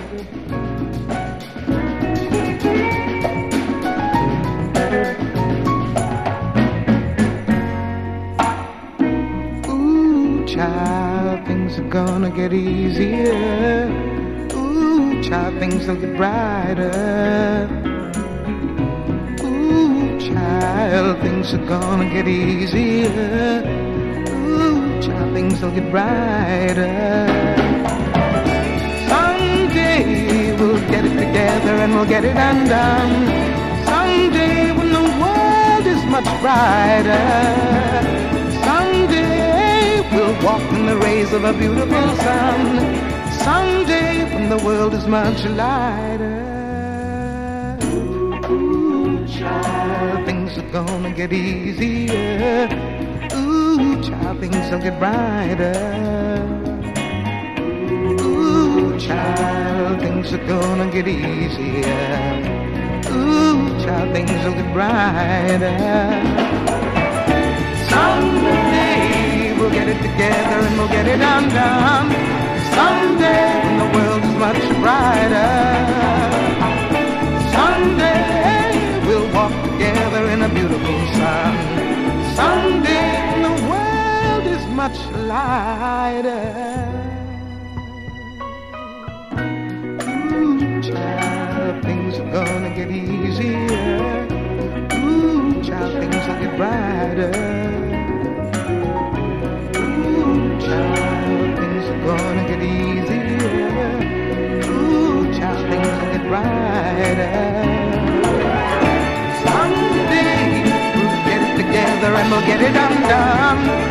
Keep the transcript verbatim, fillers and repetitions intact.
Ooh, child, things are gonna get easier. Ooh, child, things will get brighter. Ooh, child, things are gonna get easier. Ooh, child, things will get brighter. Someday we'll get it together and we'll get it undone. Someday when the world is much brighter. Someday we'll walk in the rays of a beautiful sun. Someday when the world is much lighter. Ooh, child, things are gonna get easier. Ooh, child, things will get brighter. Ooh, child, things are gonna get easier. Ooh, child, things will get brighter. Someday we'll get it together and we'll get it undone. Someday when the world is much brighter. Someday we'll walk together in a beautiful sun. Someday when the world is much lighter. Ooh, child, things are gonna get easier. Ooh, child, things will get brighter. Ooh, child, things are gonna get easier. Ooh, child, things will get brighter. Someday we'll get it together and we'll get it undone.